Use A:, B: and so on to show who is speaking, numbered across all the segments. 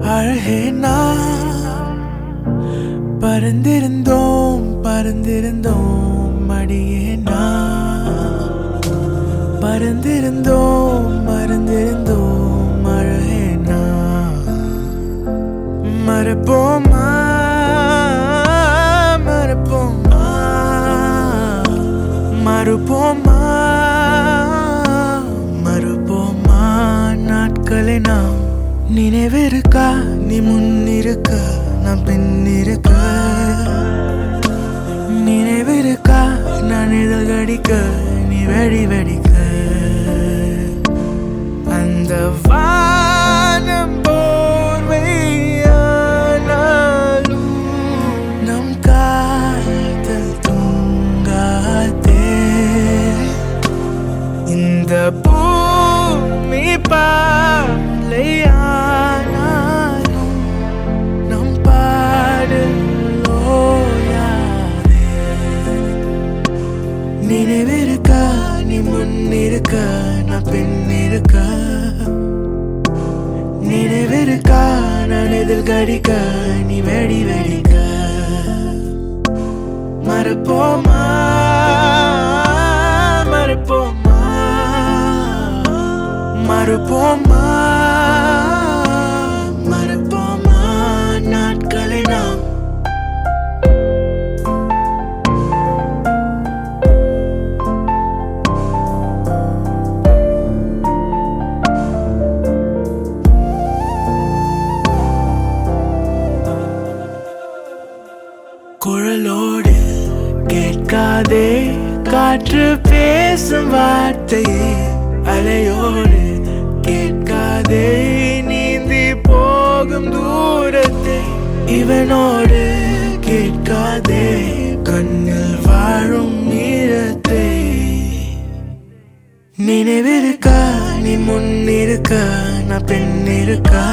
A: அழகே நாம் பறந்திருந்தோம் பறந்திருந்தோம் அடியே நாம் பறந்திருந்தோம் மறந்திருந்தோம் அழகே நாம் மறப்போமா மறப்போமா மறுப்போமா மறுப்போமா நாட்களை நாம் நினைவிருக்கா நீ முன்னிருக்க நான் பின்னிருக்க நினைவிருக்கா நான் இதழ் கடிக்க நீ வெடி வெடிக்க அந்த வானம் போர்வையானாலும் நம் காதல் தூங்காதே இந்த பூமி பாலையானாலும் நம் பாடல் ஓயாதே நினைவிருக்கா நீ முன்னிருக்க நான் பின்னிருக்க நினைவிருக்கா நான் எதில் கடிக்க நீ வெடி வெடிக்க மறப்போமா மறப்போமா மறுப்போமா மறப்போமா நாட்களை நாம் குழலோடு கேட்காதே காற்று பேசும் வார்த்தையே அலையோடு கேட்காதே நீந்தி போகும் தூரத்தை இவனோடு கேட்காதே கண்ணில் வாழும் நீரத்தை நினைவிருக்கா நீ முன்னிருக்க நான் பின்னிருக்கா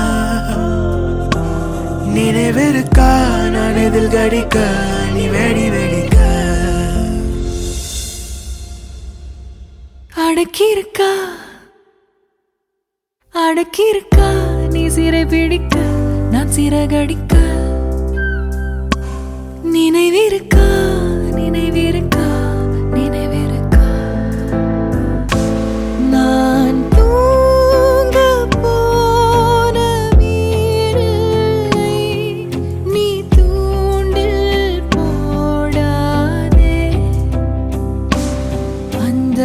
A: நினைவிருக்கா நான் எதில் கடிக்க நீ வெடி வெடிக்க
B: அடக்கியிருக்கா அடக்கியிருக்கா நீ சிறை பிடிக்க நான் சிறகடிக்க நினைவிருக்கா நினைவிருக்கா நினைவிருக்கா நான் தூங்க போன வீரில்லை நீ தூண்டில் போடாதே அந்த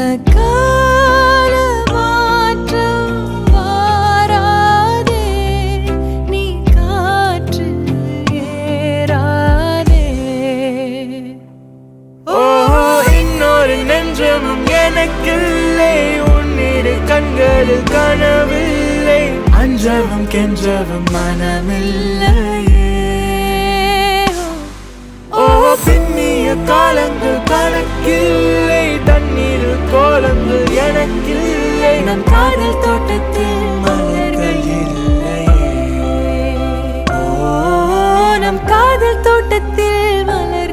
A: கண்களில் கனவில்லை அஞ்சவும் கெஞ்சவும் மனமில்லையே ஓ பின்னிய காலங்கள் கணக்கில்லை தண்ணீரில் கோலங்கள் எனக்கில்லை நம் காதல் தோட்டத்தில் மலர்கள் இல்லையே
B: ஓ நம் காதல் தோட்டத்தில் மலர்